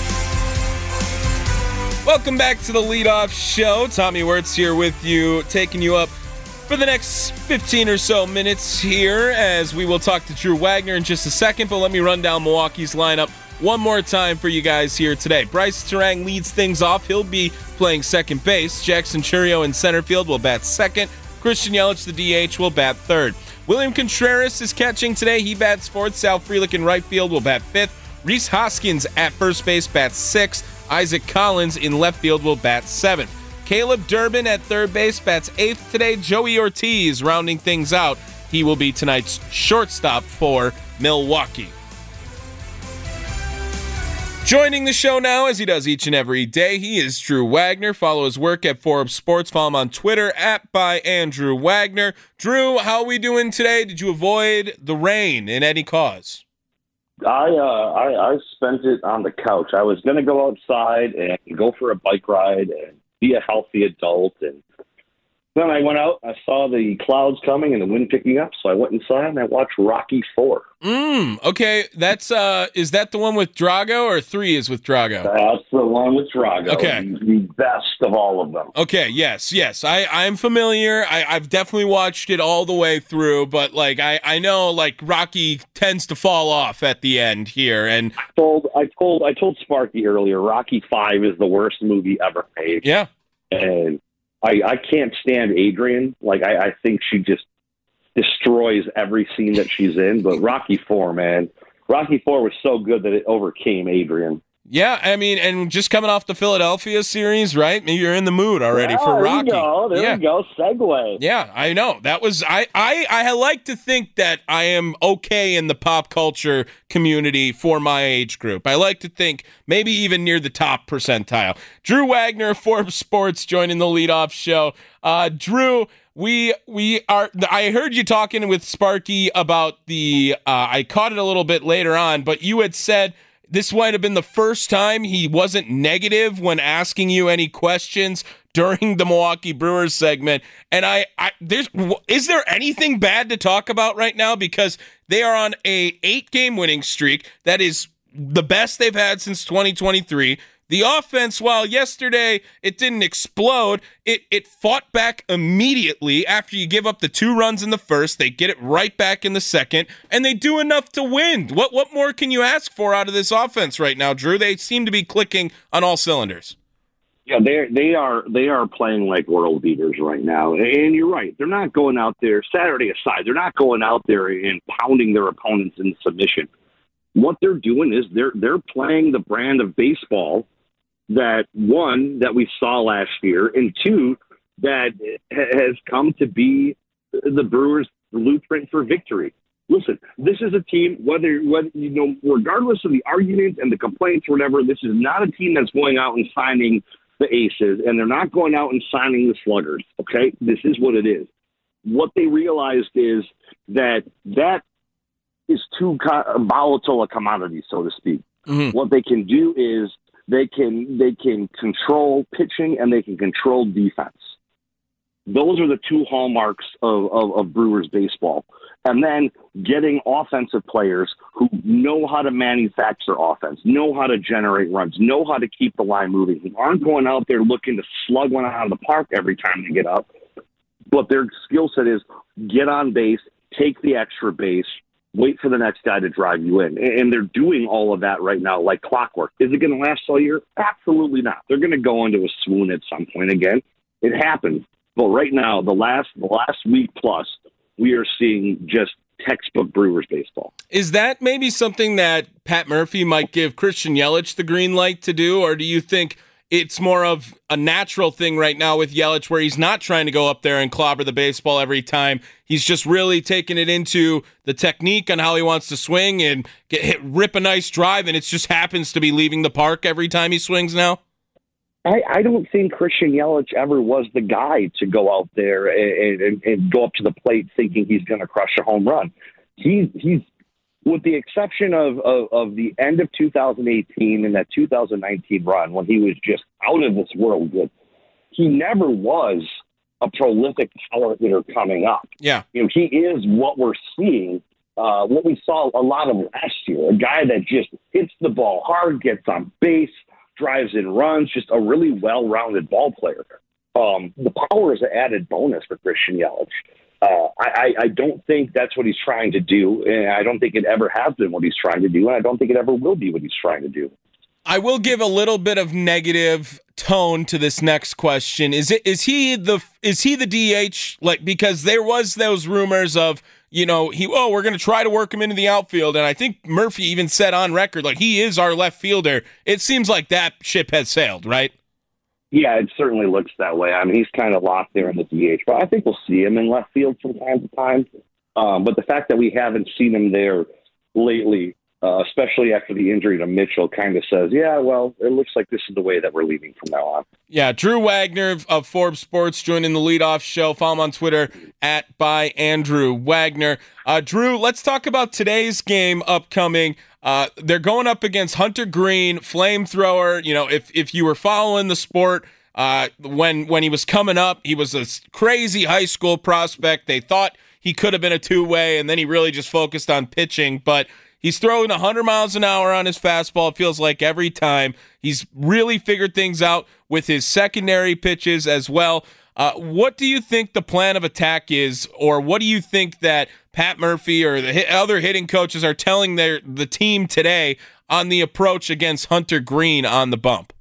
Welcome back to the Leadoff Show. Tommy Wirtz here with you, taking you up for the next fifteen or so minutes here, as we will talk to Drew Wagner in just a second. But let me run down Milwaukee's lineup one more time for you guys here today. Bryce Terang leads things off. He'll be playing second base. Jackson Chourio in center field will bat second. Christian Yelich, the D H, will bat third. William Contreras is catching today. He bats fourth. Sal Frelick in right field will bat fifth. Rhys Hoskins at first base bats sixth. Isaac Collins in left field will bat seventh. Caleb Durbin at third base bats eighth today. Joey Ortiz rounding things out. He will be tonight's shortstop for Milwaukee. Joining the show now, as he does each and every day, he is Drew Wagner. Follow his work at Forbes Sports. Follow him on Twitter at by Andrew Wagner. Drew, how are we doing today? Did you avoid the rain in any cause? I, uh, I I spent it on the couch. I was going to go outside and go for a bike ride and be a healthy adult, and then I went out, I saw the clouds coming and the wind picking up, so I went inside and I watched Rocky four. Mm, okay, that's uh, is that the one with Drago, or three is with Drago? That's the one with Drago. Okay. The, the best of all of them. Okay, yes, yes. I, I'm familiar. I, I've definitely watched it all the way through, but like I, I know like Rocky tends to fall off at the end here. And I told I told I told Sparky earlier, Rocky five is the worst movie ever made. Yeah. And I, I can't stand Adrian. Like I, I think she just destroys every scene that she's in. But Rocky four, man, Rocky four was so good that it overcame Adrian. Yeah, I mean, and just coming off the Philadelphia series, right? Maybe you're in the mood already yeah, for Rocky. There we go. There yeah. we go. Segue. Yeah, I know. That was I, I. I like to think that I am okay in the pop culture community for my age group. I like to think maybe even near the top percentile. Drew Wagner, Forbes Sports, joining the Leadoff Show. Uh, Drew, we we are. I heard you talking with Sparky about the. Uh, I caught it a little bit later on, but you had said this might have been the first time he wasn't negative when asking you any questions during the Milwaukee Brewers segment. And I, I there's is there anything bad to talk about right now? Because they are on a eight game winning streak that is the best they've had since twenty twenty-three. The offense, while yesterday it didn't explode, it, it fought back immediately after you give up the two runs in the first. They get it right back in the second, and they do enough to win. What what more can you ask for out of this offense right now, Drew? They seem to be clicking on all cylinders. Yeah, they they are they are playing like world beaters right now, and you're right. They're not going out there. Saturday aside, they're not going out there and pounding their opponents in submission. What they're doing is they're they're playing the brand of baseball that, one, that we saw last year, and two, that has come to be the Brewers' blueprint for victory. Listen, this is a team, whether, whether you know, regardless of the arguments and the complaints or whatever, this is not a team that's going out and signing the aces, and they're not going out and signing the sluggers, okay? This is what it is. What they realized is that that is too volatile a commodity, so to speak. Mm-hmm. What they can do is They can they can control pitching and they can control defense. Those are the two hallmarks of, of, of Brewers baseball. And then getting offensive players who know how to manufacture offense, know how to generate runs, know how to keep the line moving, who aren't going out there looking to slug one out of the park every time they get up. But their skill set is get on base, take the extra base, wait for the next guy to drive you in. And they're doing all of that right now like clockwork. Is it going to last all year? Absolutely not. They're going to go into a swoon at some point again. It happens. But right now, the last the last week plus, we are seeing just textbook Brewers baseball. Is that maybe something that Pat Murphy might give Christian Yelich the green light to do? Or do you think it's more of a natural thing right now with Yelich where he's not trying to go up there and clobber the baseball every time? He's just really taking it into the technique on how he wants to swing and get hit, rip a nice drive, and it just happens to be leaving the park every time he swings now? I, I don't think Christian Yelich ever was the guy to go out there and, and, and go up to the plate thinking he's going to crush a home run. He's, he's with the exception of, of, of the end of two thousand eighteen and that two thousand nineteen run when he was just out of this world good, he never was a prolific power hitter coming up. Yeah. You know, he is what we're seeing, uh, what we saw a lot of last year, a guy that just hits the ball hard, gets on base, drives in runs, just a really well-rounded ball player. Um, the power is an added bonus for Christian Yelich. Uh, I, I don't think that's what he's trying to do, and I don't think it ever has been what he's trying to do, and I don't think it ever will be what he's trying to do. I will give a little bit of negative tone to this next question. Is it is he the is he the D H? Like, because there was those rumors of, you know, he oh we're going to try to work him into the outfield, and I think Murphy even said on record like he is our left fielder. It seems like that ship has sailed, right? Yeah, it certainly looks that way. I mean, he's kind of locked there in the D H, but I think we'll see him in left field from time to time. Um, but the fact that we haven't seen him there lately, uh, especially after the injury to Mitchell, kind of says, yeah, well, it looks like this is the way that we're leaving from now on. Yeah, Drew Wagner of Forbes Sports joining the leadoff show. Follow him on Twitter at by Andrew Wagner. Uh, Drew, let's talk about today's game upcoming. Uh, they're going up against Hunter Green, flamethrower. You know, if if you were following the sport, uh, when when he was coming up, he was a crazy high school prospect. They thought he could have been a two-way, and then he really just focused on pitching. But he's throwing one hundred miles an hour on his fastball, it feels like, every time. He's really figured things out with his secondary pitches as well. Uh, what do you think the plan of attack is, or what do you think that Pat Murphy or the other hitting coaches are telling their the team today on the approach against Hunter Green on the bump?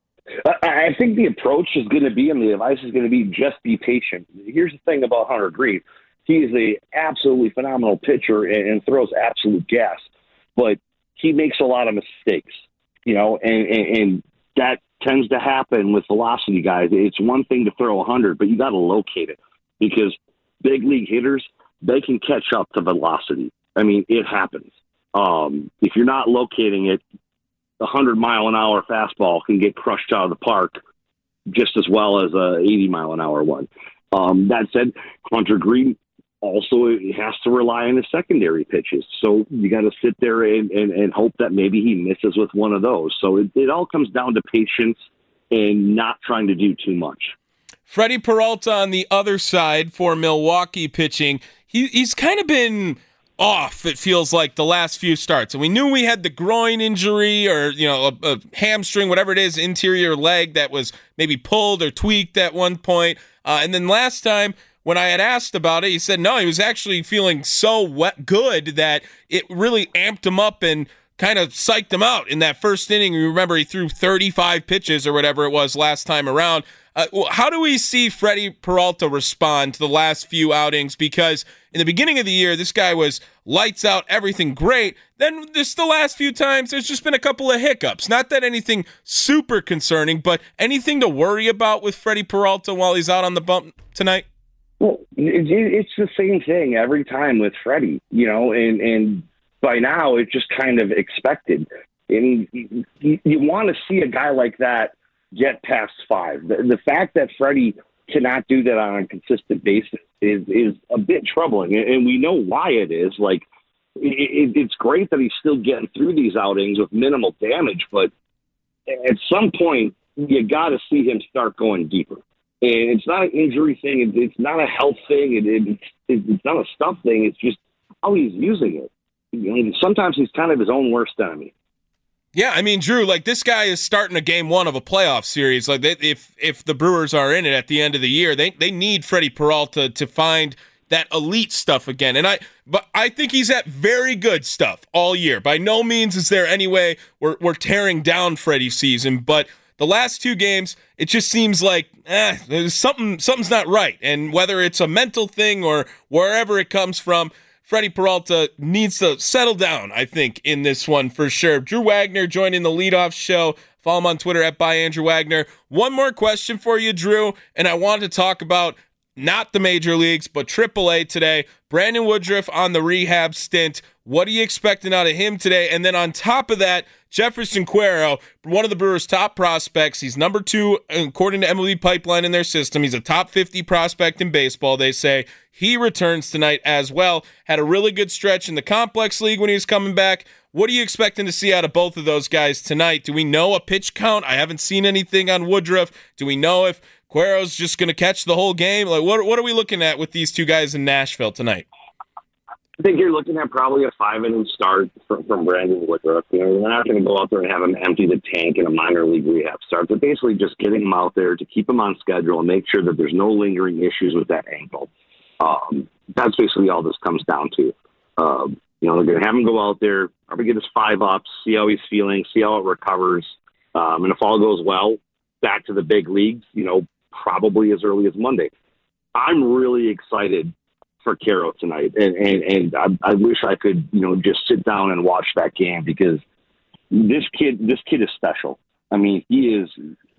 I think the approach is going to be, and the advice is going to be, just be patient. Here's the thing about Hunter Green. He is a absolutely phenomenal pitcher and, and throws absolute gas, but he makes a lot of mistakes, you know, and, and, and that tends to happen with velocity guys. It's one thing to throw one hundred, but you got to locate it, because big league hitters, they can catch up to velocity. I mean, it happens. Um, if you're not locating it, the one hundred mile an hour fastball can get crushed out of the park just as well as a eighty mile an hour one. Um, that said, Hunter Green also has to rely on his secondary pitches. So you got to sit there and, and, and hope that maybe he misses with one of those. So it, it all comes down to patience and not trying to do too much. Freddie Peralta on the other side for Milwaukee pitching. He, he's kind of been off, it feels like, the last few starts. And we knew we had the groin injury or, you know, a, a hamstring, whatever it is, interior leg that was maybe pulled or tweaked at one point. Uh, and then last time when I had asked about it, he said no, he was actually feeling so wet, good that it really amped him up and kind of psyched him out in that first inning. You remember he threw thirty-five pitches or whatever it was last time around. Uh, how do we see Freddie Peralta respond to the last few outings? Because in the beginning of the year, this guy was lights out, everything great. Then just the last few times, there's just been a couple of hiccups. Not that anything super concerning, but anything to worry about with Freddie Peralta while he's out on the bump tonight? Well, it's the same thing every time with Freddie, you know, and, and by now it's just kind of expected. And you, you want to see a guy like that get past five. The, the fact that Freddie cannot do that on a consistent basis is is a bit troubling, and we know why it is. Like, it, it's great that he's still getting through these outings with minimal damage, but at some point you got to see him start going deeper. And it's not an injury thing. It's not a health thing. It, it, it's not a stuff thing. It's just how he's using it. You know, sometimes he's kind of his own worst enemy. Yeah, I mean, Drew, like, this guy is starting a game one of a playoff series. Like, they, if if the Brewers are in it at the end of the year, they they need Freddie Peralta to find that elite stuff again. And I, but I think he's at very good stuff all year. By no means is there any way we're we're tearing down Freddie's season, but the last two games, it just seems like eh, there's something something's not right. And whether it's a mental thing or wherever it comes from, Freddie Peralta needs to settle down, I think, in this one for sure. Drew Wagner joining the leadoff show. Follow him on Twitter at by Andrew Wagner. One more question for you, Drew, and I want to talk about not the major leagues, but triple A today. Brandon Woodruff on the rehab stint. What are you expecting out of him today? And then on top of that, Jefferson Cuero, one of the Brewers' top prospects. He's number two, according to M L B Pipeline, in their system. He's a top fifty prospect in baseball, they say. He returns tonight as well. Had a really good stretch in the Complex League when he was coming back. What are you expecting to see out of both of those guys tonight? Do we know a pitch count? I haven't seen anything on Woodruff. Do we know if Cuero's just going to catch the whole game? Like, what, what are we looking at with these two guys in Nashville tonight? I think you're looking at probably a five-inning start from, from Brandon Woodruff. You know, they're not going to go out there and have him empty the tank in a minor league rehab start. They're basically just getting him out there to keep him on schedule and make sure that there's no lingering issues with that ankle. Um, that's basically all this comes down to. Um, you know, they're going to have him go out there, probably get his five ups, see how he's feeling, see how it recovers. Um, and if all goes well, back to the big leagues, you know, probably as early as Monday. I'm really excited for Cuero tonight. And, and, and I, I wish I could, you know, just sit down and watch that game because this kid, this kid is special. I mean, he is,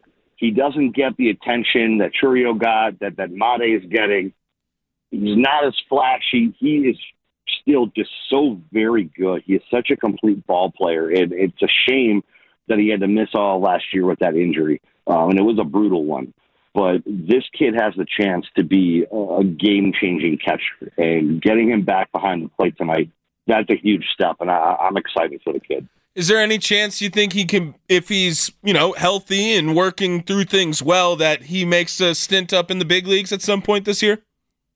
he doesn't get the attention that Chourio got, that, that Made is getting. He's not as flashy. He is still just so very good. He is such a complete ball player. And it's a shame that he had to miss all last year with that injury. Um, and it was a brutal one. But this kid has the chance to be a game-changing catcher. And getting him back behind the plate tonight, that's a huge step. And I, I'm excited for the kid. Is there any chance you think he can, if he's, you know, healthy and working through things well, that he makes a stint up in the big leagues at some point this year?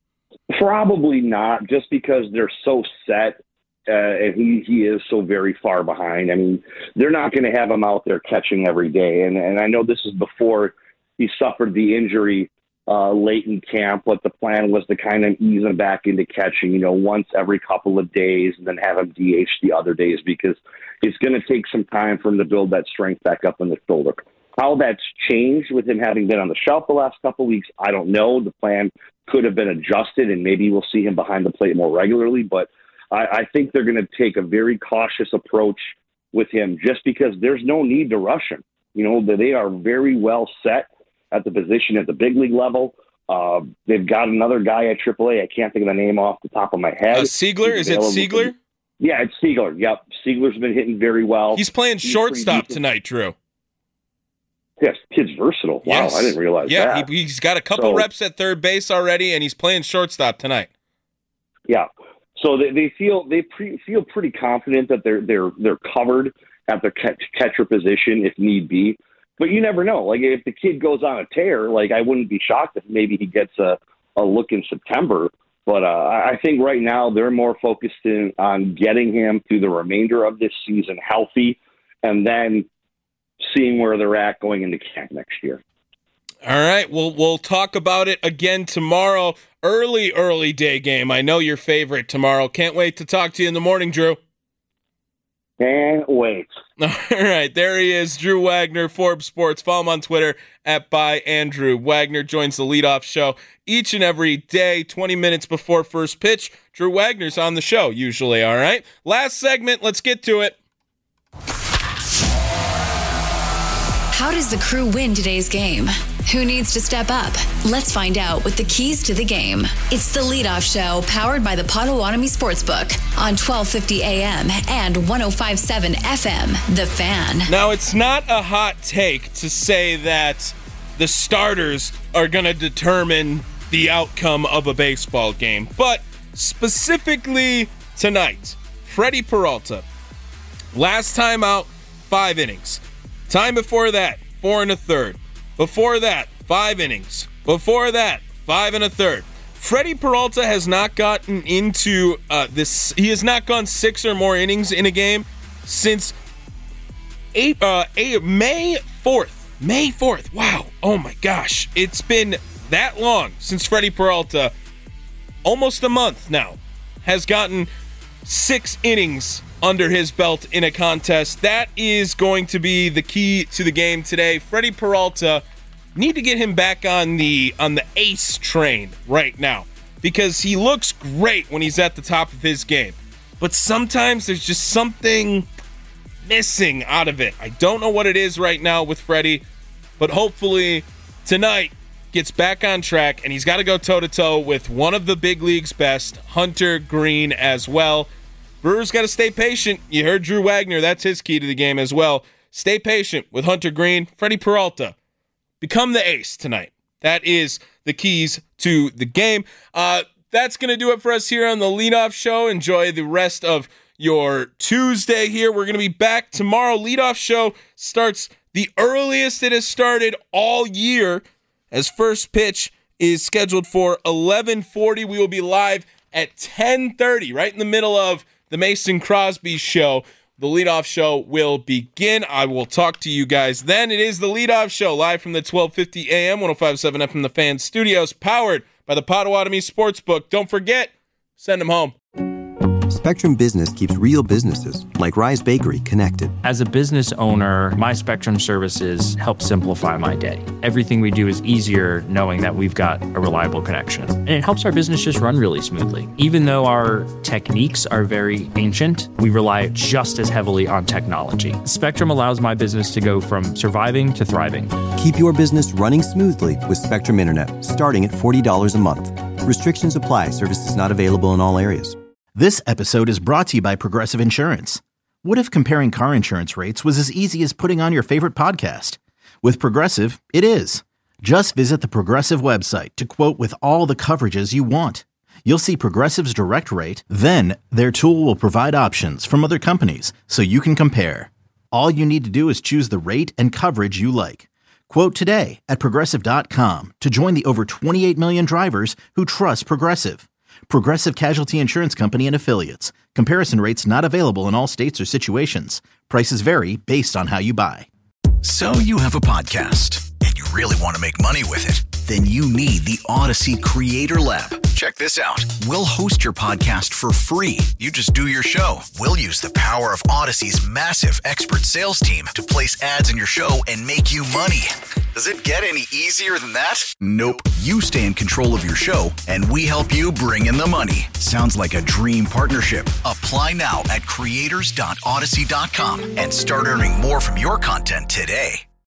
Probably not, just because they're so set uh, and he, he is so very far behind. I mean, they're not going to have him out there catching every day. And, and I know this is before he suffered the injury uh, late in camp, but the plan was to kind of ease him back into catching, you know, once every couple of days and then have him D H the other days because it's going to take some time for him to build that strength back up in the shoulder. How that's changed with him having been on the shelf the last couple of weeks, I don't know. The plan could have been adjusted, and maybe we'll see him behind the plate more regularly. But I, I think they're going to take a very cautious approach with him just because there's no need to rush him. You know, they are very well set at the position at the big league level. Uh, they've got another guy at triple A. I can't think of the name off the top of my head. Uh, Siegler? Is it Siegler? Yeah, it's Siegler. Yep. Siegler's been hitting very well. He's playing He's shortstop tonight, Drew. Yes, kid's versatile. Wow, yes. I didn't realize yeah, that. Yeah, he, he's got a couple so, reps at third base already, and he's playing shortstop tonight. Yeah, so they, they feel they pre, feel pretty confident that they're they're they're covered at their catch, catcher position if need be. But you never know. Like if the kid goes on a tear, like I wouldn't be shocked if maybe he gets a, a look in September. But uh, I think right now they're more focused in, on getting him through the remainder of this season healthy and then seeing where they're at going into camp next year. All right, well, we'll talk about it again tomorrow. Early, early day game. I know your favorite tomorrow. Can't wait to talk to you in the morning, Drew. Can't wait. All right, there he is, Drew Wagner, Forbes Sports. Follow him on Twitter at by Andrew Wagner. Joins the leadoff show each and every day, twenty minutes before first pitch. Drew Wagner's on the show usually, all right? Last segment, let's get to it. How does the Crew win today's game? Who needs to step up? Let's find out with the keys to the game. It's the leadoff show powered by the Potawatomi Sportsbook on twelve fifty A M and one oh five point seven F M, The Fan. Now, it's not a hot take to say that the starters are going to determine the outcome of a baseball game, but specifically tonight, Freddie Peralta, last time out, five innings. Time before that, four and a third. Before that, five innings. Before that, five and a third. Freddie Peralta has not gotten into uh, this. He has not gone six or more innings in a game since eight, uh, eight, May fourth. May fourth. Wow. Oh my gosh. It's been that long since Freddie Peralta, almost a month now, has gotten six innings under his belt in a contest. That is going to be the key to the game today. Freddie Peralta, need to get him back on the on the ace train right now because he looks great when he's at the top of his game. But sometimes there's just something missing out of it. I don't know what it is right now with Freddie, but hopefully tonight gets back on track, and he's got to go toe-to-toe with one of the big league's best, Hunter Greene, as well. Brewers got to stay patient. You heard Drew Wagner. That's his key to the game as well. Stay patient with Hunter Greene. Freddie Peralta, become the ace tonight. That is the keys to the game. Uh, that's going to do it for us here on the Leadoff Show. Enjoy the rest of your Tuesday here. We're going to be back tomorrow. Leadoff Show starts the earliest it has started all year, as first pitch is scheduled for eleven forty. We will be live at ten thirty, right in the middle of the Mason Crosby Show. The Leadoff Show will begin. I will talk to you guys then. It is the Leadoff Show, live from the twelve fifty A M, one oh five point seven F M, The Fan Studios, powered by the Potawatomi Sportsbook. Don't forget, send them home. Spectrum Business keeps real businesses, like Rise Bakery, connected. As a business owner, my Spectrum services help simplify my day. Everything we do is easier knowing that we've got a reliable connection. And it helps our business just run really smoothly. Even though our techniques are very ancient, we rely just as heavily on technology. Spectrum allows my business to go from surviving to thriving. Keep your business running smoothly with Spectrum Internet, starting at forty dollars a month. Restrictions apply. Services not available in all areas. This episode is brought to you by Progressive Insurance. What if comparing car insurance rates was as easy as putting on your favorite podcast? With Progressive, it is. Just visit the Progressive website to quote with all the coverages you want. You'll see Progressive's direct rate, then their tool will provide options from other companies so you can compare. All you need to do is choose the rate and coverage you like. Quote today at Progressive dot com to join the over twenty-eight million drivers who trust Progressive. Progressive Casualty Insurance Company and Affiliates. Comparison rates not available in all states or situations. Prices vary based on how you buy. So you have a podcast and you really want to make money with it. Then you need the Odyssey Creator Lab. Check this out. We'll host your podcast for free. You just do your show. We'll use the power of Odyssey's massive expert sales team to place ads in your show and make you money. Does it get any easier than that? Nope. You stay in control of your show, and we help you bring in the money. Sounds like a dream partnership. Apply now at creators dot odyssey dot com and start earning more from your content today.